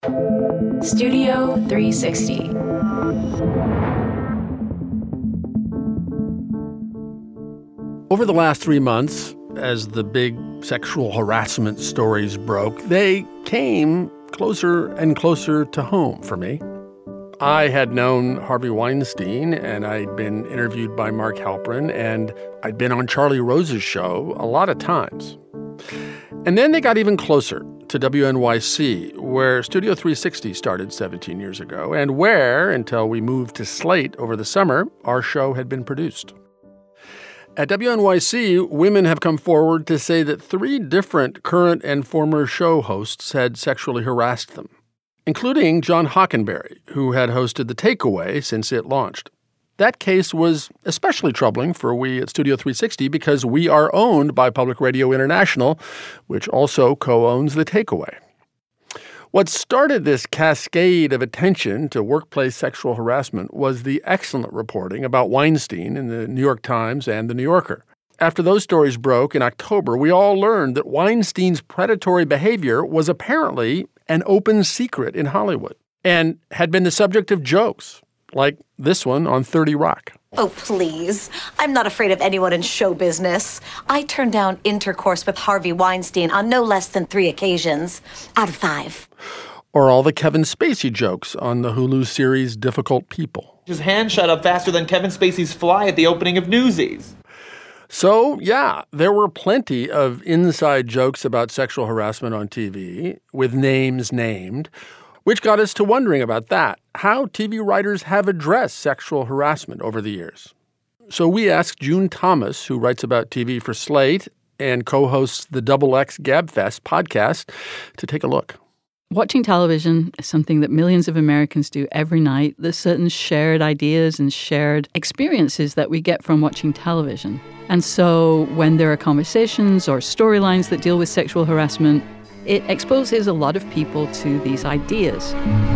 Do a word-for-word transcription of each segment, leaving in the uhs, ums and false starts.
Studio three sixty. Over the last three months, as the big sexual harassment stories broke, they came closer and closer to home for me. I had known Harvey Weinstein, and I'd been interviewed by Mark Halperin, and I'd been on Charlie Rose's show a lot of times. And then they got even closer to W N Y C, where Studio three sixty started seventeen years ago, and where, until we moved to Slate over the summer, our show had been produced. At W N Y C, women have come forward to say that three different current and former show hosts had sexually harassed them, including John Hockenberry, who had hosted The Takeaway since it launched. That case was especially troubling for we at Studio three sixty because we are owned by Public Radio International, which also co-owns The Takeaway. What started this cascade of attention to workplace sexual harassment was the excellent reporting about Weinstein in the New York Times and The New Yorker. After those stories broke in October, we all learned that Weinstein's predatory behavior was apparently an open secret in Hollywood and had been the subject of jokes, like this one on thirty Rock. Oh, please. I'm not afraid of anyone in show business. I turned down intercourse with Harvey Weinstein on no less than three occasions out of five. Or all the Kevin Spacey jokes on the Hulu series Difficult People. His hand shot up faster than Kevin Spacey's fly at the opening of Newsies. So, yeah, there were plenty of inside jokes about sexual harassment on T V, with names named, which got us to wondering about that, how T V writers have addressed sexual harassment over the years. So we asked June Thomas, who writes about T V for Slate and co-hosts the Double X Gabfest podcast, to take a look. Watching television is something that millions of Americans do every night. There's certain shared ideas and shared experiences that we get from watching television. And so when there are conversations or storylines that deal with sexual harassment, it exposes a lot of people to these ideas.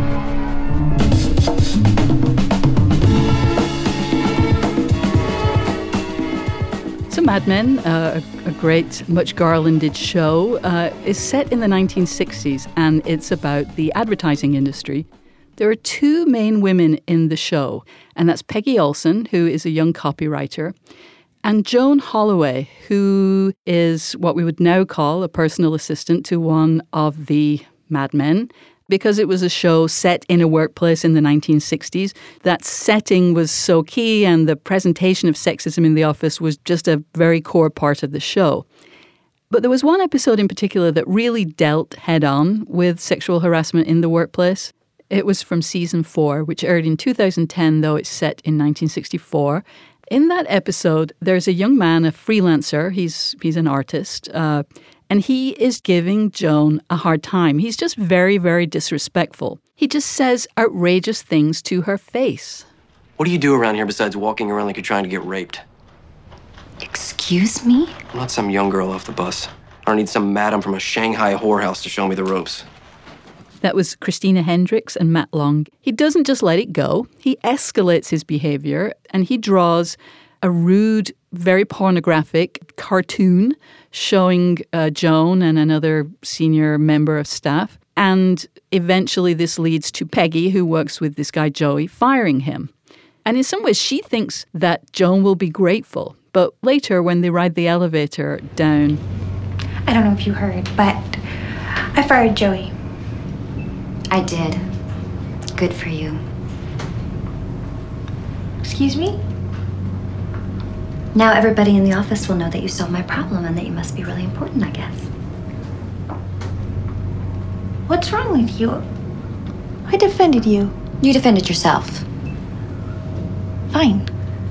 So Mad Men, uh, a great, much garlanded show, uh, is set in the nineteen sixties, and it's about the advertising industry. There are two main women in the show, and that's Peggy Olson, who is a young copywriter, and Joan Holloway, who is what we would now call a personal assistant to one of the Mad Men. Because it was a show set in a workplace in the nineteen sixties, that setting was so key, and the presentation of sexism in the office was just a very core part of the show. But there was one episode in particular that really dealt head-on with sexual harassment in the workplace. It was from season four, which aired in two thousand ten, though it's set in nineteen sixty-four. In that episode, there's a young man, a freelancer. He's he's an artist, uh, and he is giving Joan a hard time. He's just very, very disrespectful. He just says outrageous things to her face. What do you do around here besides walking around like you're trying to get raped? Excuse me? I'm not some young girl off the bus. I don't need some madam from a Shanghai whorehouse to show me the ropes. That was Christina Hendricks and Matt Long. He doesn't just let it go. He escalates his behavior, and he draws a rude, very pornographic cartoon showing uh, Joan and another senior member of staff. And eventually this leads to Peggy, who works with this guy Joey, firing him. And in some ways, she thinks that Joan will be grateful. But later, when they ride the elevator down... I don't know if you heard, but I fired Joey. I did. Good for you. Excuse me? Now everybody in the office will know that you solved my problem and that you must be really important, I guess. What's wrong with you? I defended you. You defended yourself. Fine.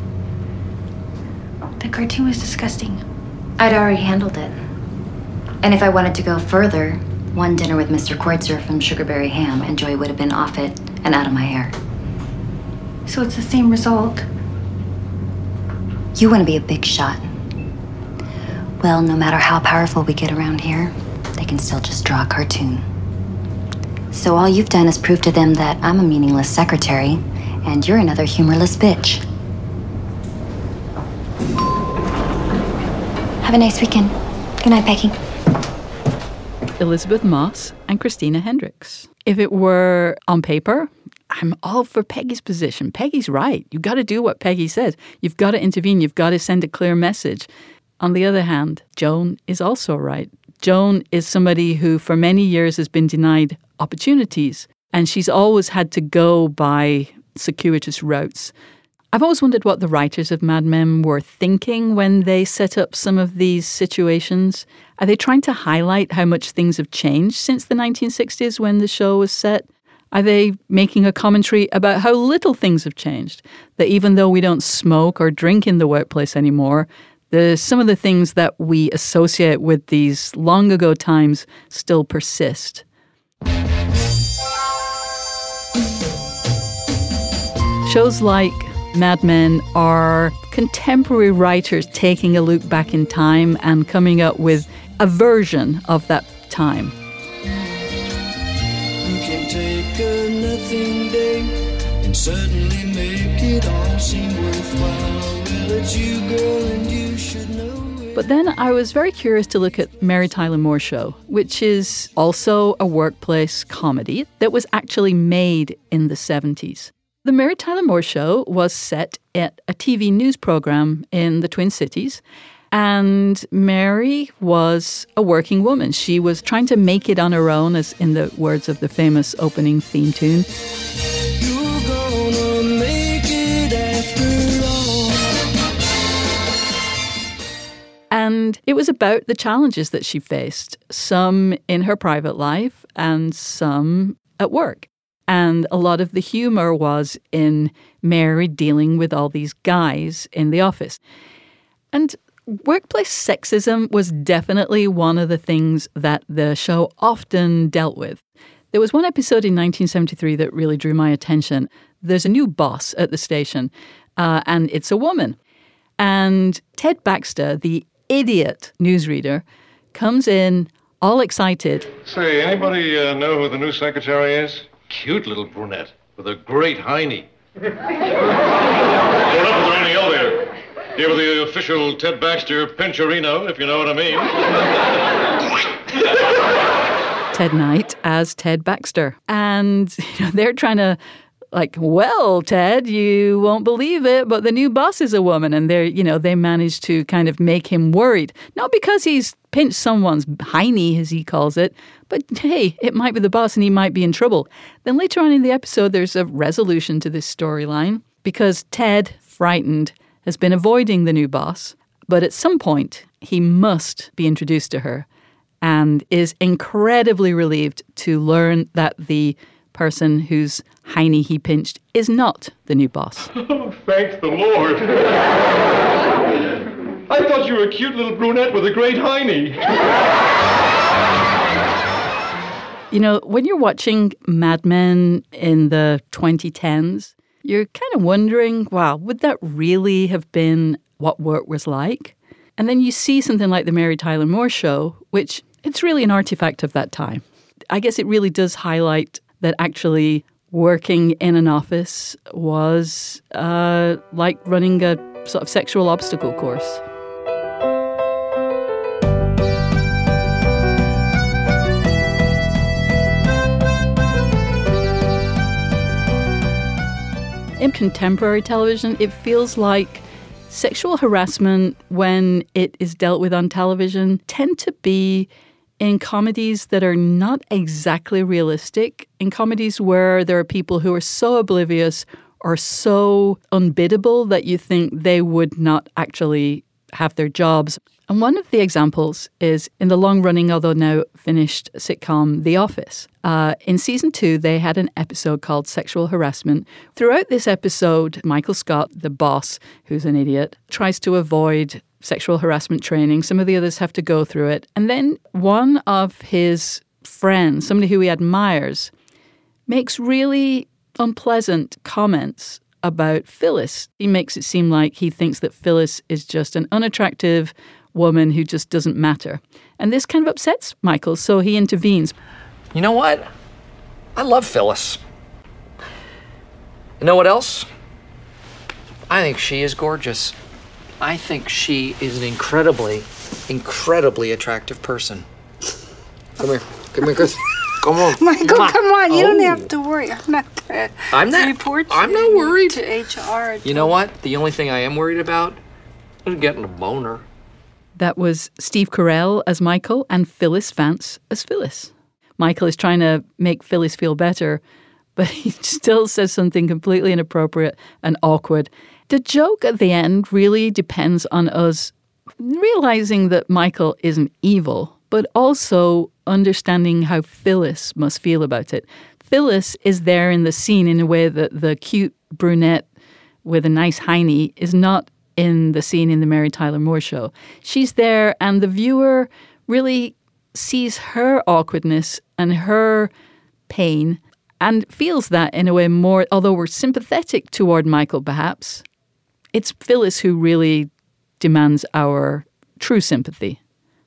The cartoon was disgusting. I'd already handled it. And if I wanted to go further, one dinner with Mister Kreutzer from Sugarberry Ham, and Joey would have been off it and out of my hair. So it's the same result? You want to be a big shot. Well, no matter how powerful we get around here, they can still just draw a cartoon. So all you've done is prove to them that I'm a meaningless secretary, and you're another humorless bitch. Have a nice weekend. Good night, Peggy. Elizabeth Moss and Christina Hendricks. if it were on paper, I'm all for Peggy's position. Peggy's right. You've got to do what Peggy says. You've got to intervene. You've got to send a clear message. On the other hand, Joan is also right. Joan is somebody who for many years has been denied opportunities, and she's always had to go by circuitous routes. I've always wondered what the writers of Mad Men were thinking when they set up some of these situations. Are they trying to highlight how much things have changed since the nineteen sixties when the show was set? Are they making a commentary about how little things have changed? That even though we don't smoke or drink in the workplace anymore, the, some of the things that we associate with these long ago times still persist. Shows like Mad Men are contemporary writers taking a look back in time and coming up with a version of that time. You can take a nothing day and suddenly make it all seem worthwhile. Well, it's you, girl, and you should know it. But then I was very curious to look at Mary Tyler Moore Show, which is also a workplace comedy that was actually made in the seventies. The Mary Tyler Moore Show was set at a T V news program in the Twin Cities, and Mary was a working woman. She was trying to make it on her own, as in the words of the famous opening theme tune. You're gonna make it after all. And it was about the challenges that she faced, some in her private life and some at work. And a lot of the humor was in Mary dealing with all these guys in the office. And workplace sexism was definitely one of the things that the show often dealt with. There was one episode in nineteen seventy-three that really drew my attention. There's a new boss at the station, uh, and it's a woman. And Ted Baxter, the idiot newsreader, comes in all excited. Say, anybody uh, know who the new secretary is? Cute little brunette with a great hiney. Going up with her in the elevator. Give her the official Ted Baxter Pincherino, if you know what I mean. Ted Knight as Ted Baxter. And you know, they're trying to, like, well, Ted, you won't believe it, but the new boss is a woman. And they're, you know, they managed to kind of make him worried. Not because he's pinched someone's hiney, as he calls it, but hey, it might be the boss and he might be in trouble. Then later on in the episode, there's a resolution to this storyline because Ted, frightened, has been avoiding the new boss. But at some point, he must be introduced to her and is incredibly relieved to learn that the person whose hiney he pinched is not the new boss. Oh, thank the Lord. I thought you were a cute little brunette with a great hiney. You know, when you're watching Mad Men in the twenty tens, you're kind of wondering, wow, would that really have been what work was like? And then you see something like the Mary Tyler Moore Show, which it's really an artifact of that time. I guess it really does highlight that actually working in an office was uh, like running a sort of sexual obstacle course. In contemporary television, it feels like sexual harassment, when it is dealt with on television, tend to be in comedies that are not exactly realistic, in comedies where there are people who are so oblivious or so unbiddable that you think they would not actually have their jobs. And one of the examples is in the long-running, although now finished, sitcom The Office. Uh, in season two, they had an episode called Sexual Harassment. Throughout this episode, Michael Scott, the boss, who's an idiot, tries to avoid sexual harassment training. Some of the others have to go through it. And then one of his friends, somebody who he admires, makes really unpleasant comments about Phyllis. He makes it seem like he thinks that Phyllis is just an unattractive woman who just doesn't matter. And this kind of upsets Michael, so he intervenes. You know what? I love Phyllis. You know what else? I think she is gorgeous. I think she is an incredibly, incredibly attractive person. Come here. Come here, Chris. Come on. Michael, Mwah. come on. You Oh. don't have to worry. I'm not going I'm not. report I'm you not worried. to H R. You know what? The only thing I am worried about is getting a boner. That was Steve Carell as Michael and Phyllis Vance as Phyllis. Michael is trying to make Phyllis feel better, but he still says something completely inappropriate and awkward. The joke at the end really depends on us realizing that Michael isn't evil, but also understanding how Phyllis must feel about it. Phyllis is there in the scene in a way that the cute brunette with a nice hiney is not in the scene in the Mary Tyler Moore Show. She's there, and the viewer really sees her awkwardness and her pain and feels that in a way more, although we're sympathetic toward Michael perhaps, it's Phyllis who really demands our true sympathy.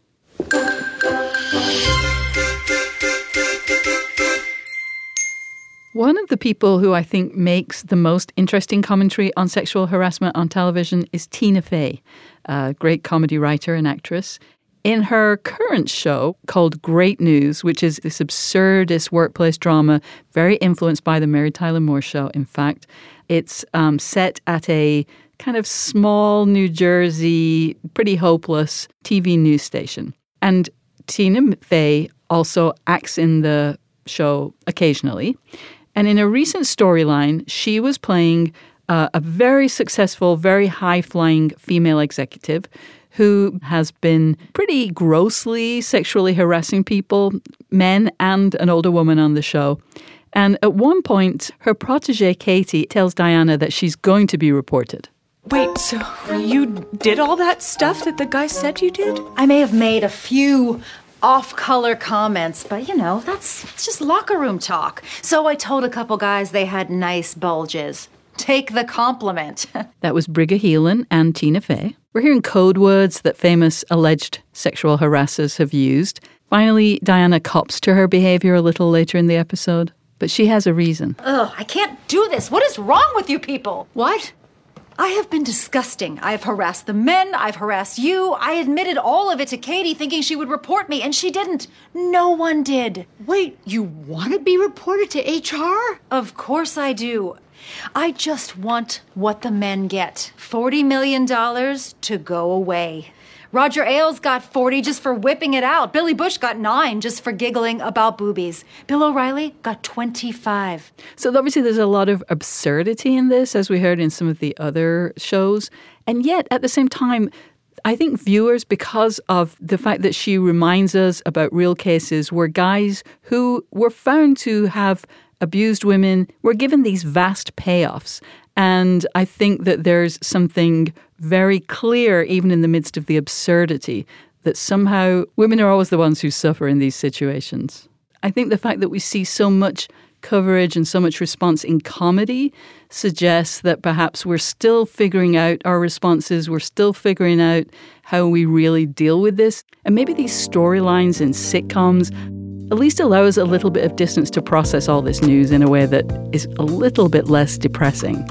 One of the people who I think makes the most interesting commentary on sexual harassment on television is Tina Fey, a great comedy writer and actress. In her current show called Great News, which is this absurdist workplace drama, very influenced by the Mary Tyler Moore Show, in fact, it's um, set at a kind of small New Jersey, pretty hopeless T V news station. And Tina Fey also acts in the show occasionally. And in a recent storyline, she was playing uh, a very successful, very high-flying female executive who has been pretty grossly sexually harassing people, men and an older woman on the show. And at one point, her protege, Katie, tells Diana that she's going to be reported. Wait, so you did all that stuff that the guy said you did? I may have made a few off-color comments, but you know, that's it's just locker room talk. So I told a couple guys they had nice bulges. Take the compliment. That was Brigga Heelan and Tina Fey. We're hearing code words that famous alleged sexual harassers have used. Finally, Diana cops to her behavior a little later in the episode, but she has a reason. Ugh, I can't do this. What is wrong with you people? What? I have been disgusting. I've harassed the men. I've harassed you. I admitted all of it to Katie thinking she would report me, and she didn't. No one did. Wait, you want to be reported to H R? Of course I do. I just want what the men get. forty million dollars to go away. Roger Ailes got forty just for whipping it out. Billy Bush got nine just for giggling about boobies. Bill O'Reilly got twenty-five. So obviously there's a lot of absurdity in this, as we heard in some of the other shows. And yet, at the same time, I think viewers, because of the fact that she reminds us about real cases where guys who were found to have abused women were given these vast payoffs. And I think that there's something very clear, even in the midst of the absurdity, that somehow women are always the ones who suffer in these situations. I think the fact that we see so much coverage and so much response in comedy suggests that perhaps we're still figuring out our responses, we're still figuring out how we really deal with this. And maybe these storylines in sitcoms at least allow us a little bit of distance to process all this news in a way that is a little bit less depressing.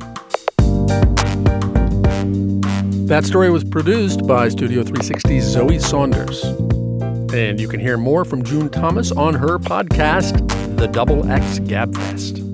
That story was produced by Studio three sixty's Zoe Saunders. And you can hear more from June Thomas on her podcast, The Double X Gabfest.